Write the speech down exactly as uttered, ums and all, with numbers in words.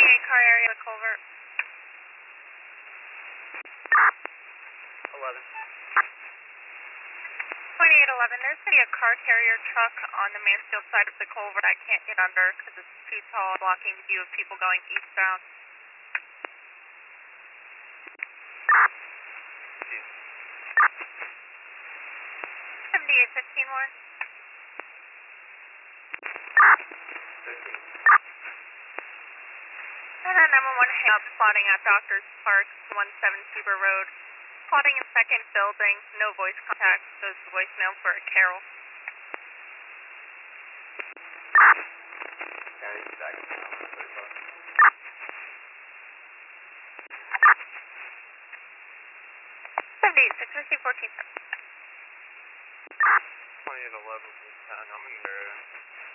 twenty-eight car area of culvert. eleven. twenty-eight eleven, there's going to be a car carrier truck on the Mansfield side of the culvert. I can't get under because it's too tall, blocking view of people going eastbound. seventy-eight fifteen, Warren. fifteen. And then nine one one hang up, plotting at Doctors Park, one seven Seaver Road. Plotting in second building, no voice contact, goes to voicemail for a Carol. County back now. seventy-eight six, receive fourteen seven. twenty-eight eleven from town. I'm in there.